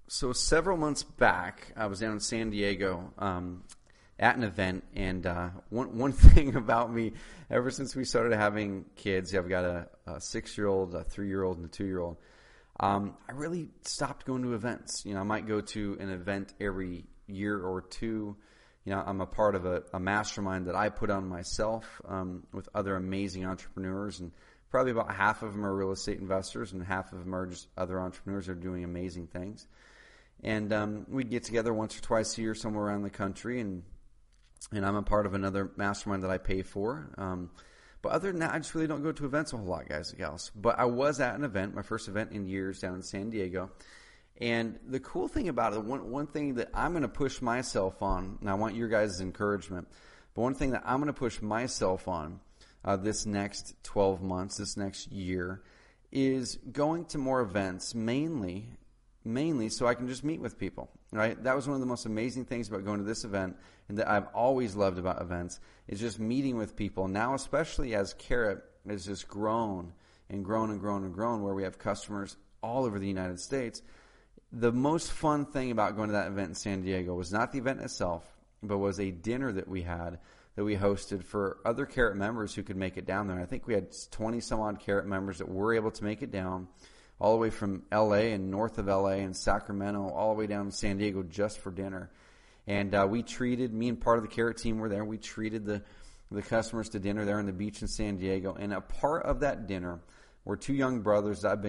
So several months back, I was down in San Diego at an event, and one thing about me, ever since we started having kids, I've got a 6-year-old, a 3-year-old, and a 2-year-old. I really stopped going to events. I might go to an event every year or two. I'm a part of a mastermind that I put on myself with other amazing entrepreneurs, and probably about half of them are real estate investors, and half of them are just other entrepreneurs that are doing amazing things. And we get together once or twice a year somewhere around the country, and I'm a part of another mastermind that I pay for. But other than that, I just really don't go to events a whole lot, guys and gals. But I was at an event, my first event in years, down in San Diego. And the cool thing about it, one thing that I'm going to push myself on, and I want your guys' encouragement, but one thing that I'm going to push myself on this next 12 months, this next year, is going to more events, mainly so I can just meet with people, right? That was one of the most amazing things about going to this event, and that I've always loved about events, is just meeting with people. Now, especially as Carrot has just grown and grown and grown and grown, where we have customers all over the United States, the most fun thing about going to that event in San Diego was not the event itself, but was a dinner that we hosted for other Carrot members who could make it down there. I think we had 20 some odd Carrot members that were able to make it down, all the way from LA and north of LA and Sacramento, all the way down to San Diego just for dinner. And me and part of the Carrot team were there. We treated the customers to dinner there on the beach in San Diego. And a part of that dinner were two young brothers that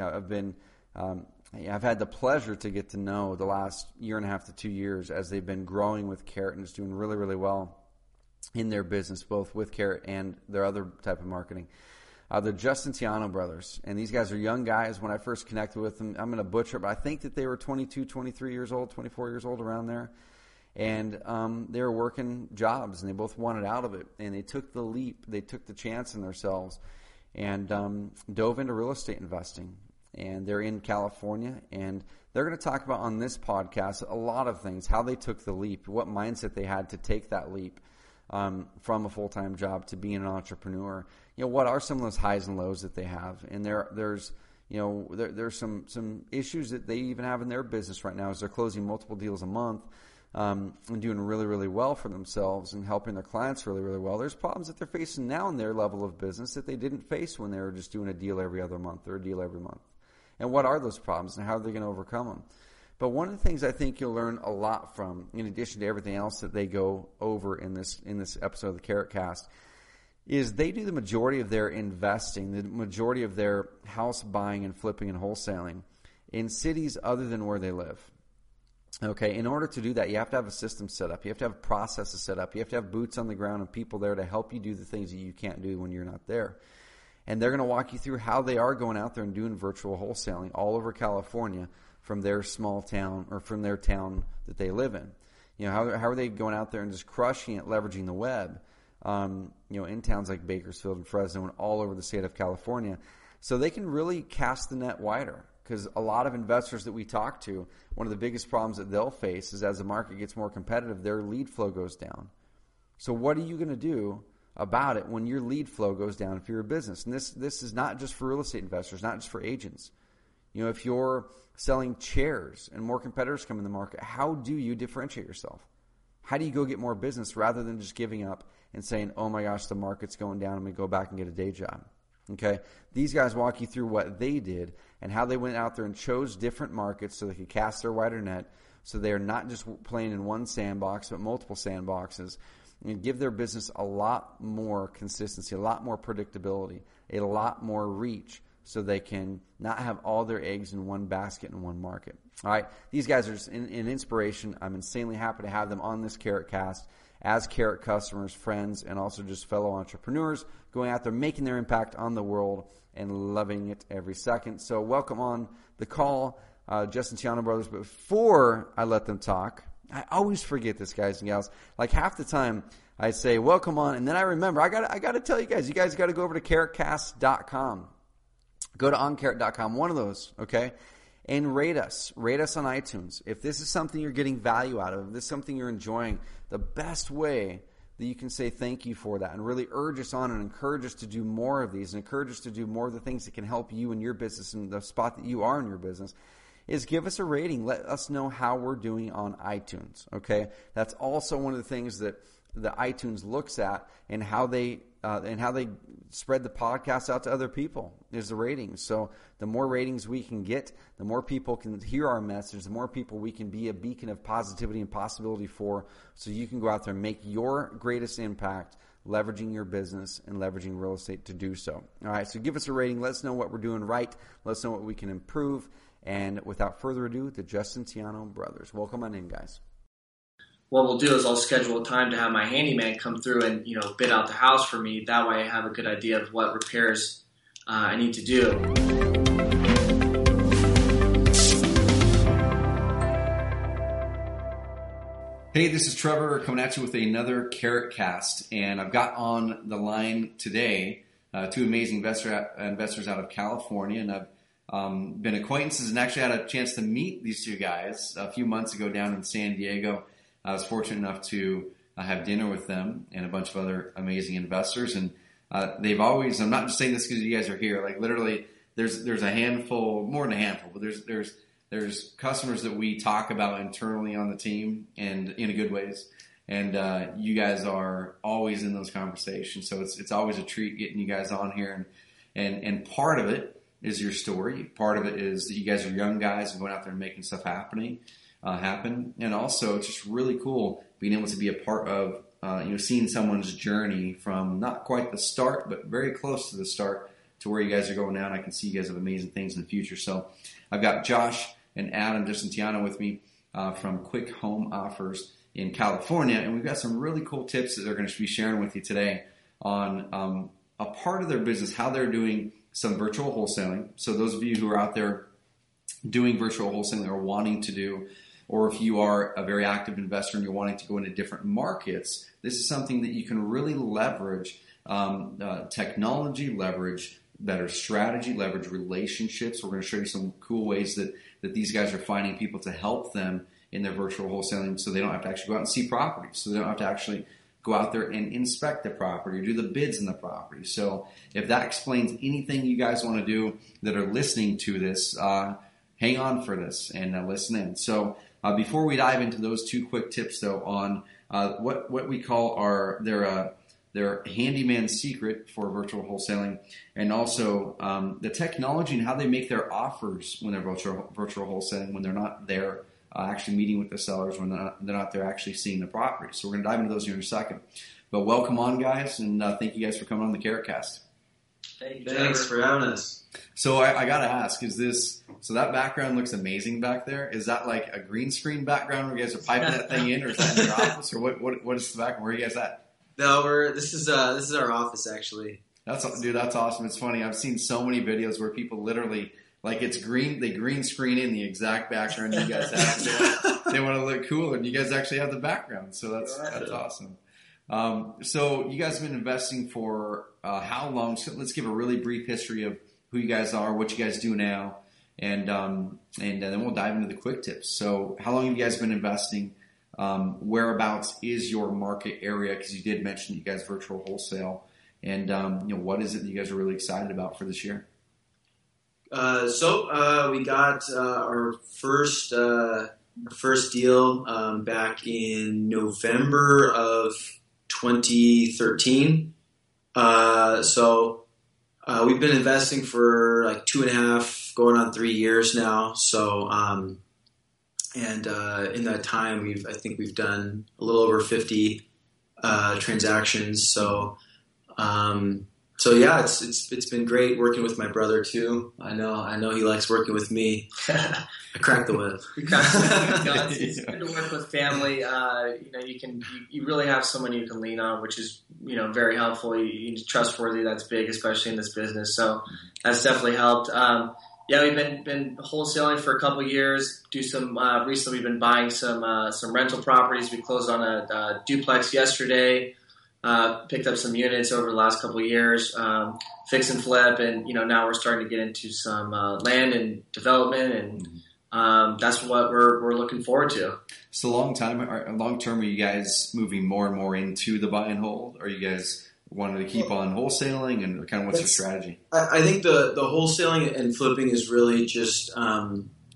I've had the pleasure to get to know the last year and a half to 2 years as they've been growing with Carrot and just doing really, really well in their business, both with Carrot and their other type of marketing. The Justin Tiano brothers, and these guys are young guys. When I first connected with them, I'm going to butcher it, but I think that they were 22, 23 years old, 24 years old, around there. And they were working jobs, and they both wanted out of it. And they took the leap. They took the chance in themselves and dove into real estate investing. And they're in California, and they're going to talk about on this podcast a lot of things, how they took the leap, what mindset they had to take that leap from a full-time job to being an entrepreneur. What are some of those highs and lows that they have? And there's some issues that they even have in their business right now as they're closing multiple deals a month and doing really, really well for themselves and helping their clients really, really well. There's problems that they're facing now in their level of business that they didn't face when they were just doing a deal every other month or a deal every month. And what are those problems and how are they going to overcome them? But one of the things I think you'll learn a lot from, in addition to everything else that they go over in this episode of the Carrot Cast, is they do the majority of their investing, the majority of their house buying and flipping and wholesaling in cities other than where they live. Okay, in order to do that, you have to have a system set up. You have to have processes set up. You have to have boots on the ground and people there to help you do the things that you can't do when you're not there. And they're going to walk you through how they are going out there and doing virtual wholesaling all over California from their small town or from their town that they live in. How are they going out there and just crushing it, leveraging the web, in towns like Bakersfield and Fresno and all over the state of California. So they can really cast the net wider, because a lot of investors that we talk to, one of the biggest problems that they'll face is as the market gets more competitive, their lead flow goes down. So what are you going to do about it when your lead flow goes down if you're a business? And this is not just for real estate investors, not just for agents. If you're selling chairs and more competitors come in the market, how do you differentiate yourself? How do you go get more business rather than just giving up and saying, oh my gosh, the market's going down, I'm going to go back and get a day job? Okay? These guys walk you through what they did and how they went out there and chose different markets so they could cast their wider net, so they are not just playing in one sandbox but multiple sandboxes, and give their business a lot more consistency, a lot more predictability, a lot more reach, so they can not have all their eggs in one basket in one market. All right, these guys are just an inspiration. I'm insanely happy to have them on this Carrot Cast as Carrot customers, friends, and also just fellow entrepreneurs going out there, making their impact on the world and loving it every second. So welcome on the call, Justin Tiano brothers. But before I let them talk, I always forget this, guys and gals. Like half the time I say, welcome on, and then I remember, I got to tell you guys got to go over to carrotcast.com. Go to oncarrot.com, one of those, okay? And rate us on iTunes. If this is something you're getting value out of, if this is something you're enjoying, the best way that you can say thank you for that and really urge us on and encourage us to do more of these and encourage us to do more of the things that can help you in your business and the spot that you are in your business is give us a rating. Let us know how we're doing on iTunes, okay? That's also one of the things that the iTunes looks at, and how they spread the podcast out to other people is the ratings. So the more ratings we can get, the more people can hear our message, the more people we can be a beacon of positivity and possibility for, so you can go out there and make your greatest impact leveraging your business and leveraging real estate to do so. All right, so give us a rating. Let us know what we're doing right. Let us know what we can improve. And without further ado, the Justin Tiano brothers. Welcome on in, guys. What we'll do is I'll schedule a time to have my handyman come through and, bid out the house for me. That way I have a good idea of what repairs I need to do. Hey, this is Trevor coming at you with another Carrot Cast, and I've got on the line today two amazing investors out of California, and I've been acquaintances and actually had a chance to meet these two guys a few months ago down in San Diego. I was fortunate enough to have dinner with them and a bunch of other amazing investors, and they've always, I'm not just saying this because you guys are here, like literally there's a handful, more than a handful, but there's customers that we talk about internally on the team and in a good ways, and you guys are always in those conversations, so it's always a treat getting you guys on here, and part of it is your story, part of it is that you guys are young guys and going out there and making stuff happen. And also it's just really cool being able to be a part of seeing someone's journey from not quite the start but very close to the start to where you guys are going now, and I can see you guys have amazing things in the future. So I've got Josh and Adam Justin Tiano with me from Quick Home Offers in California, and we've got some really cool tips that they're going to be sharing with you today on a part of their business, how they're doing some virtual wholesaling. So those of you who are out there doing virtual wholesaling or wanting to do, or if you are a very active investor and you're wanting to go into different markets, this is something that you can really leverage technology, leverage better strategy, leverage relationships. We're going to show you some cool ways that these guys are finding people to help them in their virtual wholesaling, so they don't have to actually go out and see properties, so they don't have to actually go out there and inspect the property or do the bids in the property. So if that explains anything you guys want to do that are listening to this, hang on for this and listen in. So before we dive into those two quick tips, though, on what we call their handyman secret for virtual wholesaling, and also the technology and how they make their offers when they're virtual wholesaling, when they're not there actually meeting with the sellers, when they're not there actually seeing the property. So we're going to dive into those here in a second. But welcome on, guys, and thank you guys for coming on the Carrot Cast. Thanks for having us. So I got to ask, so that background looks amazing back there. Is that like a green screen background where you guys are piping that thing in, or is that in your office, or what is the background? Where are you guys at? No, this is our office, actually. That's awesome. It's funny. I've seen so many videos where people literally, like, it's green, they green screen in the exact background you guys have. They want to look cool, and you guys actually have the background. So that's awesome. So you guys have been investing for how long? So let's give a really brief history of who you guys are, what you guys do now, and then we'll dive into the quick tips. So how long have you guys been investing? Whereabouts is your market area? Because you did mention you guys virtual wholesale, and what is it that you guys are really excited about for this year? So we got our first deal back in November of 2013. So we've been investing for like 2.5, going on 3 years now. So in that time, I think we've done a little over 50 transactions. So yeah, it's been great working with my brother too. I know he likes working with me. I crack the whip. It's good to work with family. You really have someone you can lean on, which is very helpful. You're trustworthy. That's big, especially in this business. So that's definitely helped. We've been wholesaling for a couple of years. Recently we've been buying some rental properties. We closed on a duplex yesterday. Picked up some units over the last couple of years, fix and flip, and now we're starting to get into some land and development, and that's what we're looking forward to. So long term, are you guys moving more and more into the buy and hold? Or are you guys wanting to keep on wholesaling, and kind of what's your strategy? I think the wholesaling and flipping is really just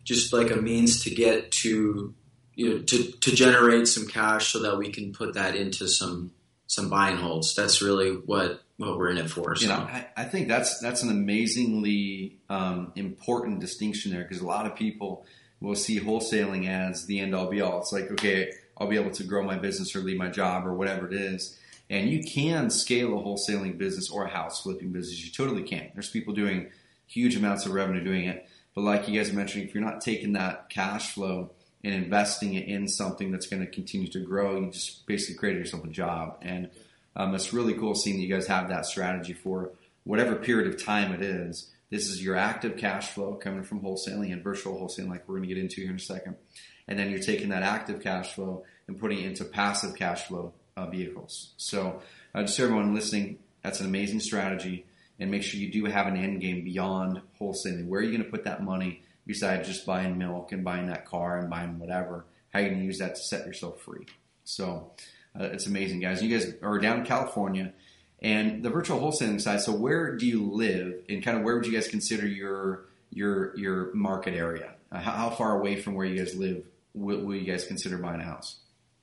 just like a means to get to, to generate some cash so that we can put that into some buy and holds. That's really what we're in it for. So. I think that's an amazingly important distinction there, because a lot of people will see wholesaling as the end all be all. It's like, okay, I'll be able to grow my business or leave my job or whatever it is. And you can scale a wholesaling business or a house flipping business. You totally can. There's people doing huge amounts of revenue doing it. But like you guys mentioned, if you're not taking that cash flow and investing it in something that's going to continue to grow, you just basically created yourself a job. And it's really cool seeing that you guys have that strategy for whatever period of time it is. This is your active cash flow coming from wholesaling and virtual wholesaling, like we're going to get into here in a second. And then you're taking that active cash flow and putting it into passive cash flow vehicles. So just everyone listening, that's an amazing strategy. And make sure you do have an end game beyond wholesaling. Where are you going to put that money besides just buying milk and buying that car and buying whatever? How are you going to use that to set yourself free? So it's amazing, guys. You guys are down in California and the virtual wholesaling side. So where do you live, and kind of where would you guys consider your market area? How far away from where you guys live will you guys consider buying a house?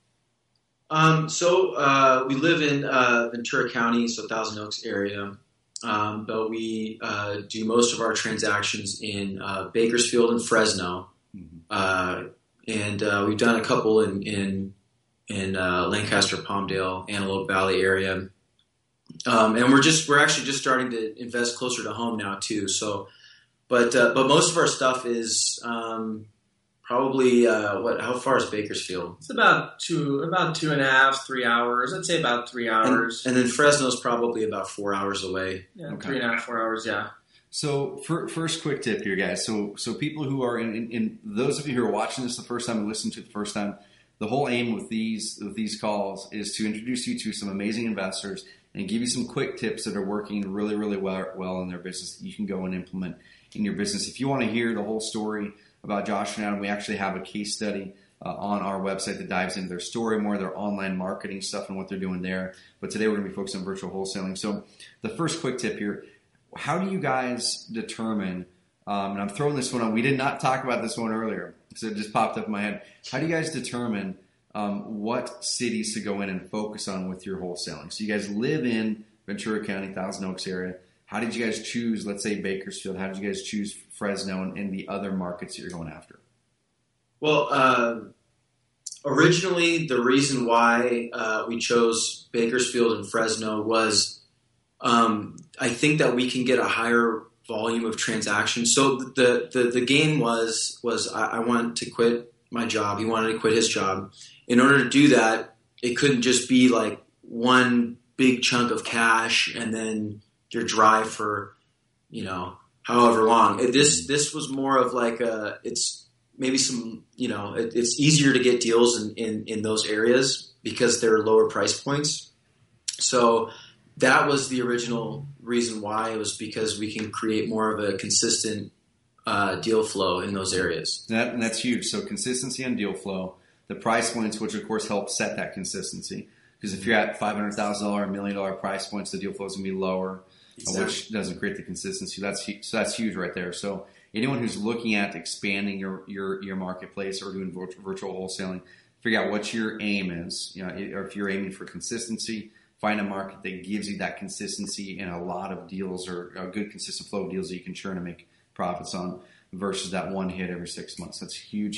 So we live in Ventura County, so Thousand Oaks area. But we do most of our transactions in Bakersfield and Fresno, and we've done a couple in Lancaster, Palmdale, Antelope Valley area, and we're actually just starting to invest closer to home now too. So, but most of our stuff is probably how far is Bakersfield? It's about 2.5, 3 hours. I'd say about 3 hours. And then Fresno's probably about 4 hours away. Yeah, okay. 3.5, 4 hours. Yeah. So first quick tip here, guys. So people who are in those of you who are watching this the first time and listening to it the first time, the whole aim with these calls is to introduce you to some amazing investors and give you some quick tips that are working really, really well in their business that you can go and implement in your business. If you want to hear the whole story about Josh and Adam, we actually have a case study on our website that dives into their story more, their online marketing stuff and what they're doing there. But today we're going to be focused on virtual wholesaling. So the first quick tip here, how do you guys determine, and I'm throwing this one on, we did not talk about this one earlier, so it just popped up in my head. How do you guys determine what cities to go in and focus on with your wholesaling? So you guys live in Ventura County, Thousand Oaks area. How did you guys choose, let's say, Bakersfield? How did you guys choose Fresno and the other markets that you're going after? Well, originally the reason why we chose Bakersfield and Fresno was I think that we can get a higher volume of transactions. So the game was I wanted to quit my job. He wanted to quit his job. In order to do that, it couldn't just be like one big chunk of cash and then your drive for, however long. This was more of like it's maybe some, it's easier to get deals in those areas because they're lower price points. So that was the original reason why. It was because we can create more of a consistent deal flow in those areas. That's huge. So consistency on deal flow, the price points, which of course help set that consistency. Because if you're at $500,000, $1 million price points, the deal flow is going to be lower. Exactly. Which doesn't create the consistency. That's huge right there. So anyone who's looking at expanding your marketplace or doing virtual wholesaling, figure out what your aim is. Or if you're aiming for consistency, find a market that gives you that consistency and a lot of deals or a good consistent flow of deals that you can churn and make profits on versus that one hit every 6 months. That's huge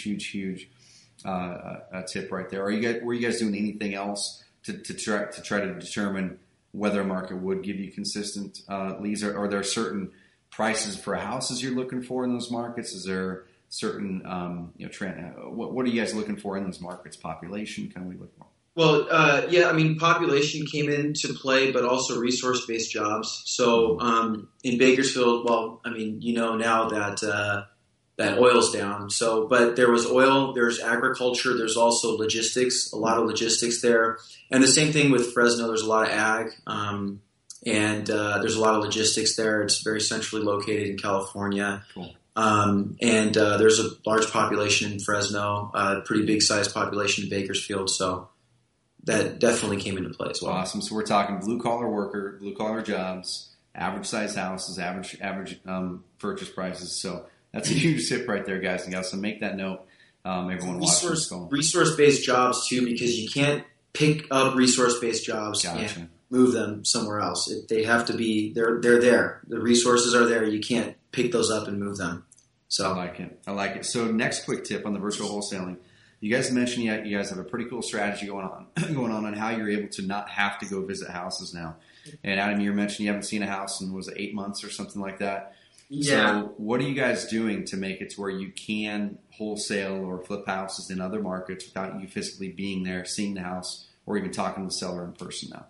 tip right there. Were you guys doing anything else to try to determine whether a market would give you consistent leads? Are there certain prices for houses you're looking for in those markets? Is there certain trend? What are you guys looking for in those markets? Population? Kind of what are you looking for? Well, population came into play, but also resource-based jobs. So in Bakersfield, now that oil's down. So, but there was oil, there's agriculture, there's also logistics, a lot of logistics there. And the same thing with Fresno, there's a lot of ag, and there's a lot of logistics there. It's very centrally located in California. Cool. And there's a large population in Fresno, a pretty big sized population in Bakersfield. So that definitely came into play as well. Awesome. So we're talking blue collar jobs, average size houses, average purchase prices. So That's a huge tip right there, guys and gals. So make that note. Everyone watching this phone. Resource-based jobs too, because you can't pick up resource-based jobs and move them somewhere else. They have to be they're there. The resources are there. You can't pick those up and move them. So I like it. So next quick tip on the virtual wholesaling. You guys mentioned you guys have a pretty cool strategy going on how you're able to not have to go visit houses now. And Adam, you mentioned you haven't seen a house in, was it 8 months or something like that? Yeah. So what are you guys doing to make it to where you can wholesale or flip houses in other markets without you physically being there, seeing the house, or even talking to the seller in person now?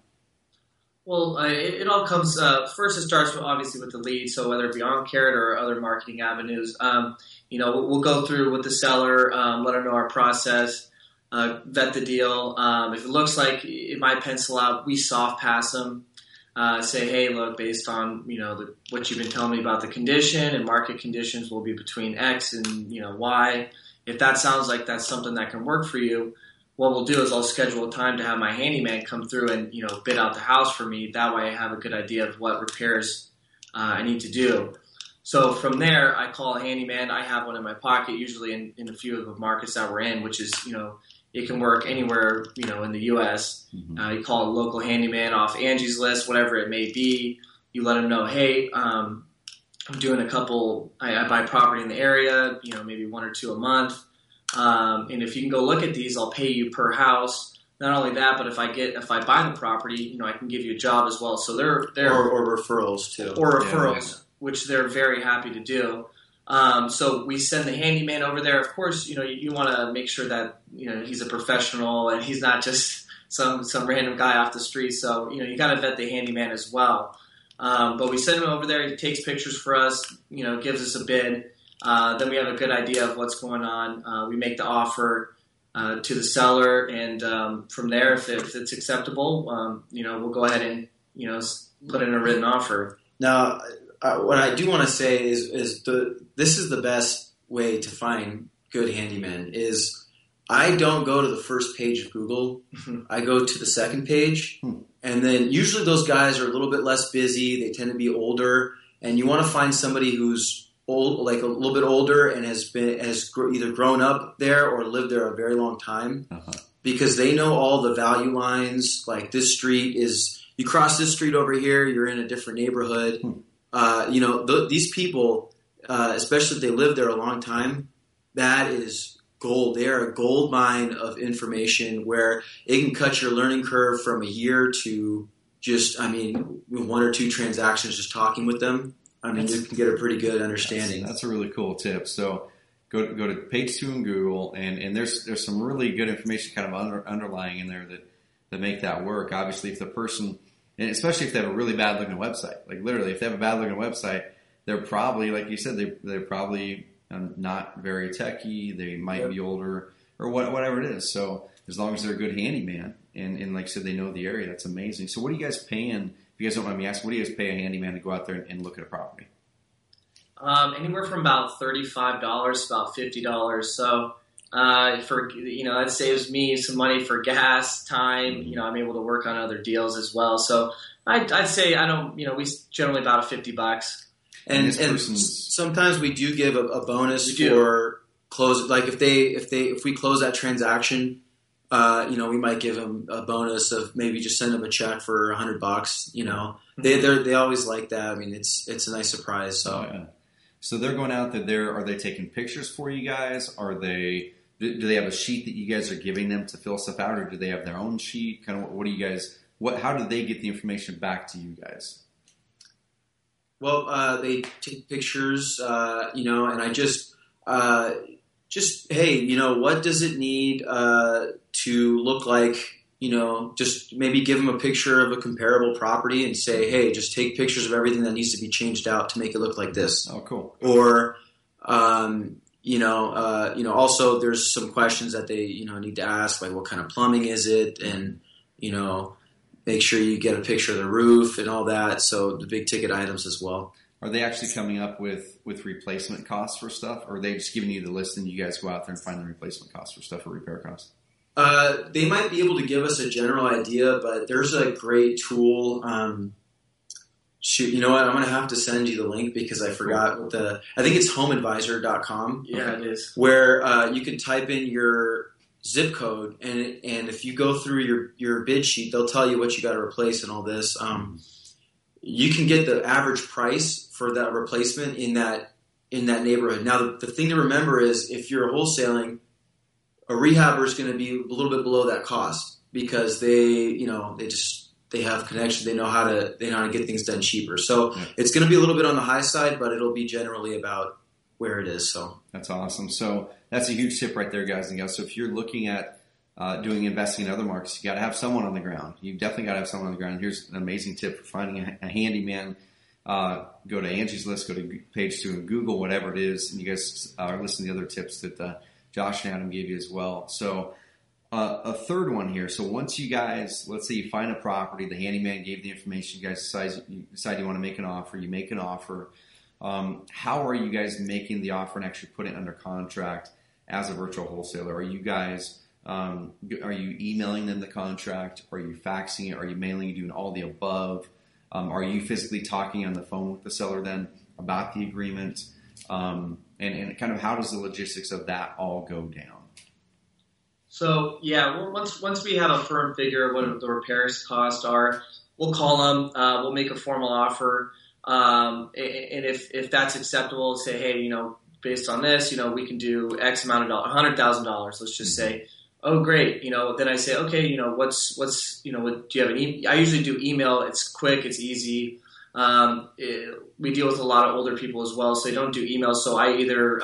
Well, it all comes first. It starts obviously with the lead. So whether it be on Carrot or other marketing avenues, we'll go through with the seller, let them know our process, vet the deal. If it looks like it might pencil out, we soft pass them. Say, hey, look, based on what you've been telling me about the condition and market conditions will be between X and Y. If that sounds like that's something that can work for you, what we'll do is I'll schedule a time to have my handyman come through and bid out the house for me. That way, I have a good idea of what repairs I need to do. So from there, I call a handyman. I have one in my pocket, usually in a few of the markets that we're in, which is it can work anywhere, in the U.S. You call a local handyman off Angie's List, whatever it may be. You let them know, hey, I'm doing a couple. I buy property in the area, maybe 1 or 2 a month. And if you can go look at these, I'll pay you per house. Not only that, but if I buy the property, I can give you a job as well. So they're or referrals too, which they're very happy to do. So we send the handyman over there. Of course, you want to make sure that he's a professional and he's not just some random guy off the street. So you got to vet the handyman as well. But we send him over there. He takes pictures for us. Gives us a bid. Then we have a good idea of what's going on. We make the offer to the seller, and from there, if it's acceptable, we'll go ahead and put in a written offer. Now, what I do want to say is this is the best way to find good handymen. Is I don't go to the first page of Google. I go to the second page, and then usually those guys are a little bit less busy. They tend to be older, and you want to find somebody who's old, like a little bit older, and has either grown up there or lived there a very long time, because they know all the value lines. Like this street is, you cross this street over here, you're in a different neighborhood. These people, especially if they live there a long time, that is gold. They are a gold mine of information where it can cut your learning curve from a year to just, 1 or 2 transactions just talking with them. You can get a pretty good understanding. That's a really cool tip. So go to page 2 in Google, and there's some really good information kind of underlying in there that make that work. Obviously, if the person, and especially if they have a really bad looking website, like literally if they have a bad looking website, they're probably, like you said, they're probably not very techy. They might be older or whatever it is. So as long as they're a good handyman and like I said, they know the area, that's amazing. So what are you guys paying? If you guys don't mind me asking, what do you guys pay a handyman to go out there and look at a property? Anywhere from about $35 to about $50. So that saves me some money for gas, time. I'm able to work on other deals as well. So I'd say we generally about $50. And sometimes we do give a bonus for close. Like if we close that transaction. We might give them a bonus of maybe just send them a check for $100. They always like that. It's a nice surprise. So, So they're going out there. Are they taking pictures for you guys? Do they have a sheet that you guys are giving them to fill stuff out, or do they have their own sheet? Kind of what do you guys? How do they get the information back to you guys? Well, they take pictures, and I just hey, what does it need to look like? Just maybe give them a picture of a comparable property and say, hey, just take pictures of everything that needs to be changed out to make it look like this. Oh, cool. Or, also there's some questions that they, need to ask, like what kind of plumbing is it? And, make sure you get a picture of the roof and all that. So the big ticket items as well. Are they actually coming up with replacement costs for stuff, or are they just giving you the list and you guys go out there and find the replacement costs for stuff or repair costs? They might be able to give us a general idea, but there's a great tool. Shoot, you know what? I'm going to have to send you the link because I forgot what I think it's homeadvisor.com. Yeah, it is. Where you can type in your zip code, and if you go through your bid sheet, they'll tell you what you got to replace and all this. You can get the average price for that replacement in that neighborhood. Now, the thing to remember is if you're wholesaling, a rehabber is going to be a little bit below that cost because they have connections. They know how to get things done cheaper. So it's going to be a little bit on the high side, but it'll be generally about where it is. So that's awesome. So that's a huge tip right there, guys and gals. So if you're looking at investing in other markets, you got to have someone on the ground. You definitely got to have someone on the ground. Here's an amazing tip for finding a handyman. Go to Angie's List, go to page 2 and Google whatever it is, and you guys listen to the other tips that Josh and Adam gave you as well. So a third one here. So once you guys, let's say you find a property, the handyman gave the information, you guys decide you want to make an offer, you make an offer. How are you guys making the offer and actually putting it under contract as a virtual wholesaler? Are you guys are you emailing them the contract? Are you faxing it? Are you mailing it? Doing all the above? Are you physically talking on the phone with the seller then about the agreement? And kind of how does the logistics of that all go down? So yeah, once we have a firm figure of what the repairs costs are, we'll call them. We'll make a formal offer, and if that's acceptable, we'll say, hey, based on this, we can do X amount of $100,000. Let's just say. Oh, great. Then I say, okay, what's do you have an email? I usually do email. It's quick. It's easy. We deal with a lot of older people as well, so they don't do email. So I either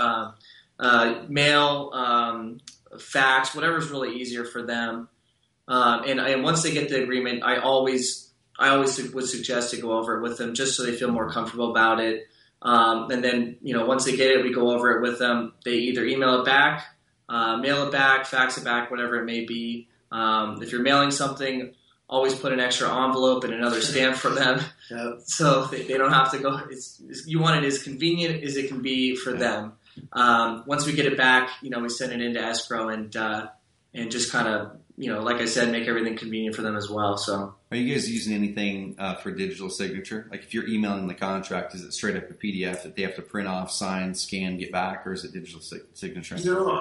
mail, fax, whatever's really easier for them. And once they get the agreement, I always would suggest to go over it with them just so they feel more comfortable about it. And then, once they get it, we go over it with them. They either email it back, mail it back, fax it back, whatever it may be. If you're mailing something, always put an extra envelope and another stamp for them. Yep. So they don't have to go. You want it as convenient as it can be for them. Once we get it back, we send it into escrow and just kind of, like I said, make everything convenient for them as well. So, are you guys using anything for digital signature? Like if you're emailing the contract, is it straight up a PDF that they have to print off, sign, scan, get back, or is it digital signature?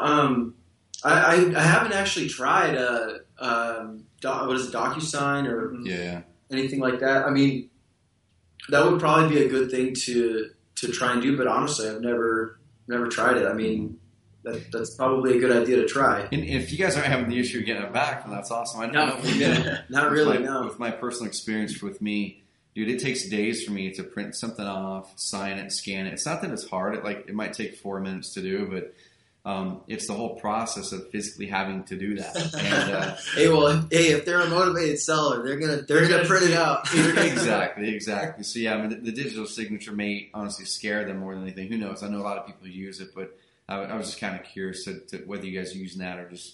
I haven't actually tried what is it, DocuSign or anything like that. I mean, that would probably be a good thing to try and do, but honestly, I've never tried it. I mean, that's probably a good idea to try. And if you guys aren't having the issue of getting it back, then that's awesome. I know. Not really, no. With my personal experience with me, dude, it takes days for me to print something off, sign it, scan it. It's not that it's hard. It might take 4 minutes to do, but it's the whole process of physically having to do that. And, if they're a motivated seller, they're gonna print it out. Exactly. So yeah, I mean, the digital signature may honestly scare them more than anything. Who knows? I know a lot of people use it, but I was just kind of curious to whether you guys are using that or just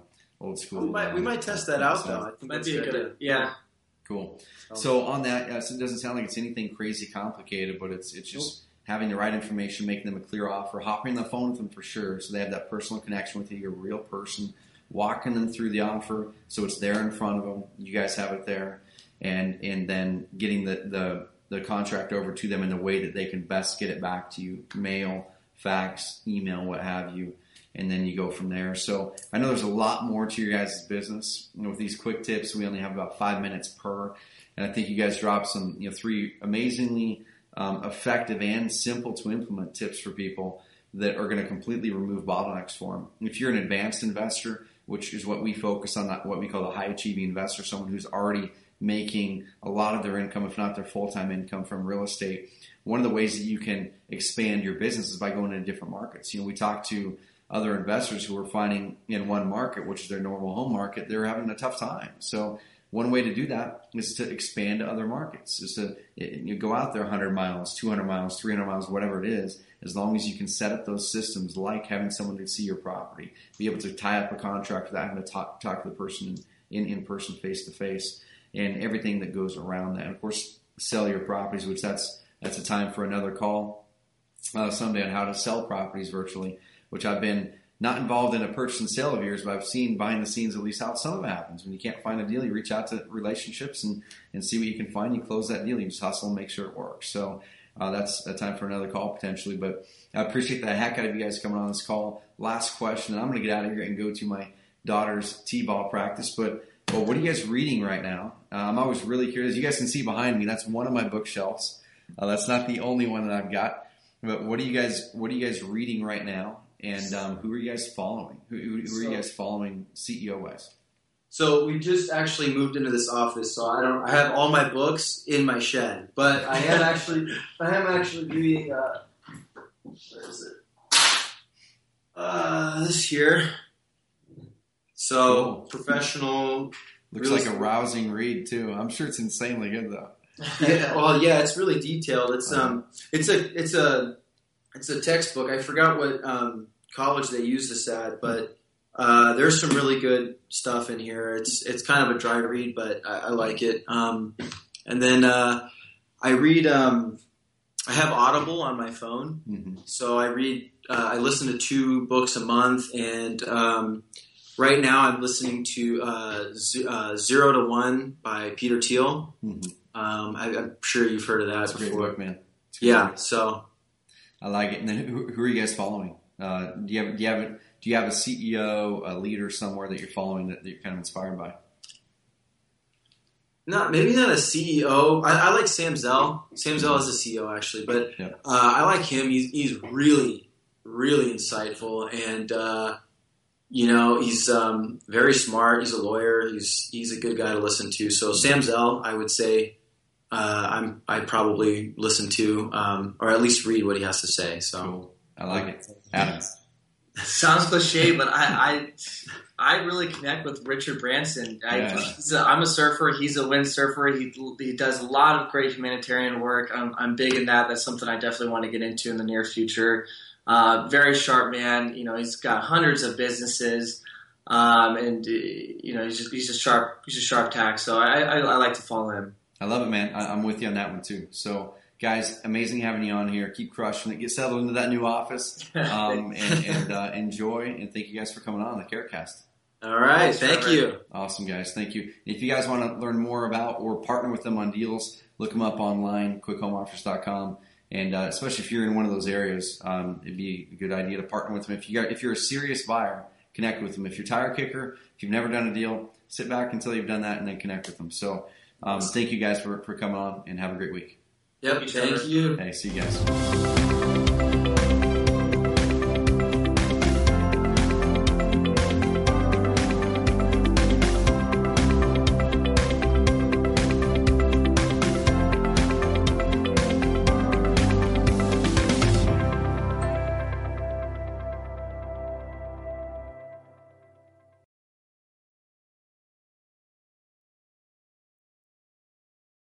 old school. We might test that out though. I think might be a good. Yeah. Cool. So on that, so it doesn't sound like it's anything crazy complicated, but it's just having the right information, making them a clear offer, hopping on the phone with them for sure, so they have that personal connection with you, you're a real person, walking them through the offer, so it's there in front of them. You guys have it there, and then getting the contract over to them in the way that they can best get it back to you, mail, fax, email, what have you, and then you go from there. So I know there's a lot more to your guys' business. With these quick tips, we only have about 5 minutes per, and I think you guys dropped some 3 amazingly effective and simple to implement tips for people that are going to completely remove bottlenecks for them. If you're an advanced investor, which is what we focus on, what we call the high achieving investor, someone who's already making a lot of their income, if not their full-time income from real estate, one of the ways that you can expand your business is by going into different markets. We talk to other investors who are finding in one market, which is their normal home market, they're having a tough time. So one way to do that is to expand to other markets, is to you go out there 100 miles, 200 miles, 300 miles, whatever it is, as long as you can set up those systems like having someone to see your property, be able to tie up a contract without having to talk to the person in person, face-to-face, and everything that goes around that. And of course, sell your properties, which that's a time for another call someday on how to sell properties virtually, which I've been not involved in a purchase and sale of yours, but I've seen behind the scenes at least how some of it happens. When you can't find a deal, you reach out to relationships and see what you can find. You close that deal. You just hustle and make sure it works. So that's a time for another call potentially. But I appreciate the heck out of you guys coming on this call. Last question, and I'm going to get out of here and go to my daughter's t-ball practice. But what are you guys reading right now? I'm always really curious. You guys can see behind me. That's one of my bookshelves. That's not the only one that I've got. But what are you guys reading right now? And who are you guys following? Who are you guys following CEO-wise? So we just actually moved into this office, so I have all my books in my shed, but I am actually reading. Where is it? This here. So Cool. Professional. Looks like a rousing read too. I'm sure it's insanely good though. Yeah, it's really detailed. It's a textbook. I forgot what college they use this at, but there's some really good stuff in here. It's kind of a dry read, but I like it. And then I read. I have Audible on my phone, so I read. I listen to 2 books a month, and right now I'm listening to 0 to 1 by Peter Thiel. I'm sure you've heard of that That's before. a great book, man. Yeah, so I like it. And then who are you guys following? Do you have a CEO, a leader somewhere that you're following that you're kind of inspired by? maybe not a CEO. I like Sam Zell. Sam Zell is a CEO actually, but Yeah. I like him. He's really, really insightful, and he's very smart. He's a lawyer. He's a good guy to listen to. So Sam Zell, I would say, I probably listen to or at least read what he has to say. So Cool. I like it. Adam. Sounds cliche, but I really connect with Richard Branson. I'm a surfer. He's a windsurfer. He does a lot of great humanitarian work. I'm big in that. That's something I definitely want to get into in the near future. Very sharp man. He's got hundreds of businesses, and he's a sharp tack. So I like to follow him. I love it, man. I'm with you on that one too. So, guys, amazing having you on here. Keep crushing it. Get settled into that new office, and enjoy. And thank you guys for coming on the CareCast. all right, thank you. Awesome, guys. Thank you. If you guys want to learn more about or partner with them on deals, look them up online, quickhomeoffers.com. And especially if you're in one of those areas, it'd be a good idea to partner with them. If you're a serious buyer, connect with them. If you're a tire kicker, if you've never done a deal, sit back until you've done that and then connect with them. So thank you guys for coming on, and have a great week. Yep, thank you. Hey, see you guys.